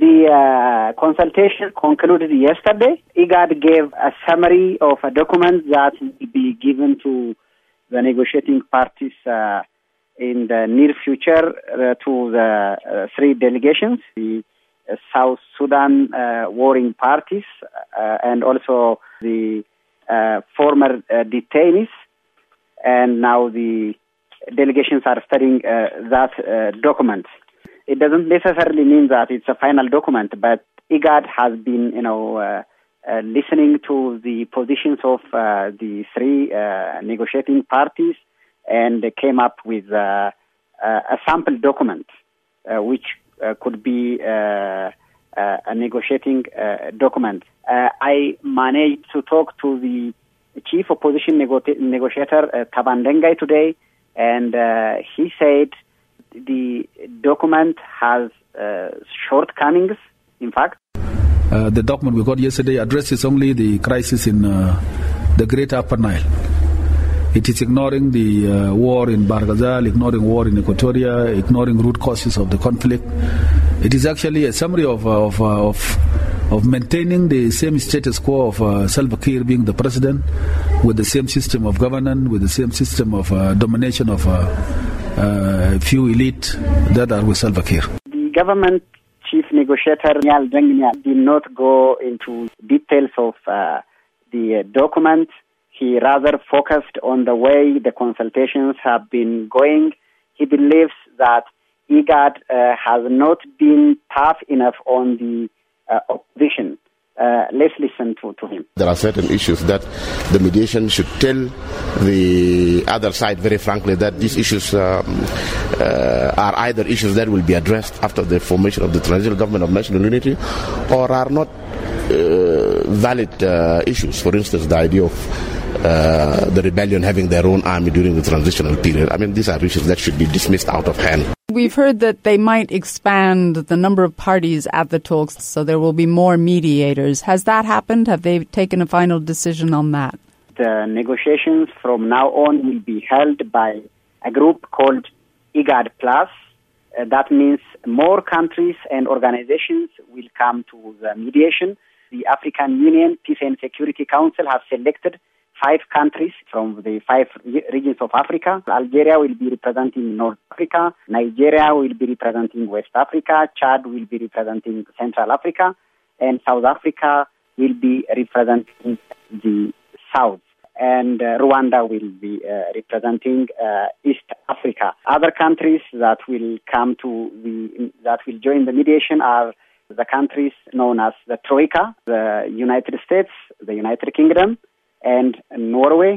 the consultation concluded yesterday. IGAD gave a summary of a document that will be given to the negotiating parties in the near future to the three delegations, the South Sudan warring parties and also the former detainees. And now the delegations are studying that document. It doesn't necessarily mean that it's a final document, but IGAD has been, listening to the positions of the three negotiating parties, and they came up with a sample document, which could be a negotiating document. I managed to talk to the chief opposition negotiator, Taban Dengai, today, and he said the document has shortcomings, in fact. The document we got yesterday addresses only the crisis in the Greater Upper Nile. It is ignoring the war in Barghazal, ignoring war in Equatoria, ignoring root causes of the conflict. It is actually a summary of maintaining the same status quo of Salva Kiir being the president, with the same system of governance, with the same system of domination of a few elite that are with Salva Kiir. The government chief negotiator Nyal Deng Nyal did not go into details of the document. He rather focused on the way the consultations have been going. He believes that IGAD has not been tough enough on the opposition. Let's listen to him. There are certain issues that the mediation should tell the other side very frankly that these issues are either issues that will be addressed after the formation of the Transitional Government of National Unity or are not valid issues. For instance, the idea of the rebellion having their own army during the transitional period. I mean, these are issues that should be dismissed out of hand. We've heard that they might expand the number of parties at the talks, so there will be more mediators. Has that happened? Have they taken a final decision on that? The negotiations from now on will be held by a group called IGAD Plus. That means more countries and organizations will come to the mediation. The African Union Peace and Security Council has selected 5 countries from the 5 regions of Africa. Algeria will be representing North Africa. Nigeria will be representing West Africa. Chad will be representing Central Africa. And South Africa will be representing the South. And Rwanda will be representing East Africa. Other countries that will join the mediation are the countries known as the Troika, the United States, the United Kingdom, and Norway.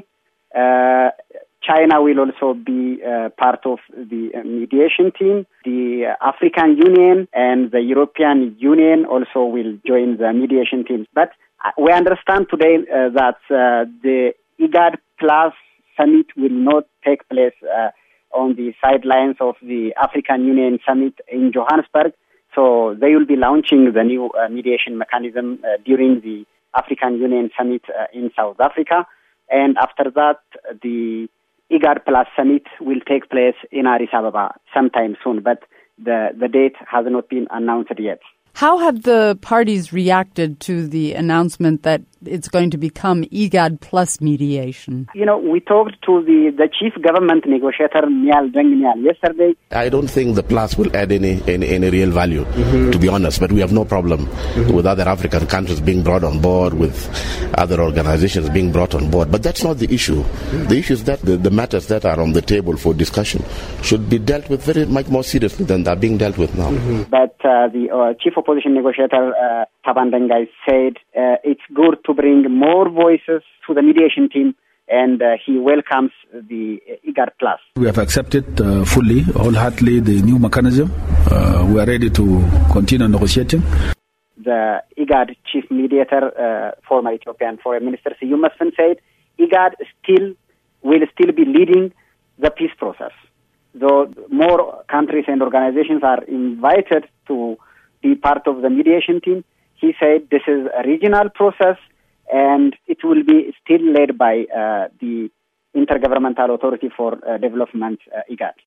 China will also be part of the mediation team. The African Union and the European Union also will join the mediation team. But we understand today that the IGAD Plus summit will not take place on the sidelines of the African Union summit in Johannesburg. So they will be launching the new mediation mechanism during the African Union summit in South Africa. And after that, the IGAD Plus summit will take place in Addis Ababa sometime soon. But the date has not been announced yet. How have the parties reacted to the announcement that it's going to become IGAD Plus mediation? We talked to the chief government negotiator, Nyal Deng Nyal, yesterday. I don't think the plus will add any real value, to be honest. But we have no problem with other African countries being brought on board, with other organizations being brought on board. But that's not the issue. The issue is that the matters that are on the table for discussion should be dealt with very much more seriously than they're being dealt with now. But the chief opposition negotiator, Taban Dengai, said it's good to bring more voices to the mediation team, and he welcomes the IGAD Plus. We have accepted fully, wholeheartedly, the new mechanism. We are ready to continue negotiating. The IGAD chief mediator, former Ethiopian Foreign Minister Siyum Masfin, said IGAD will still be leading the peace process. Though more countries and organizations are invited to be part of the mediation team, he said this is a regional process and it will be still led by the Intergovernmental Authority for Development, IGAD.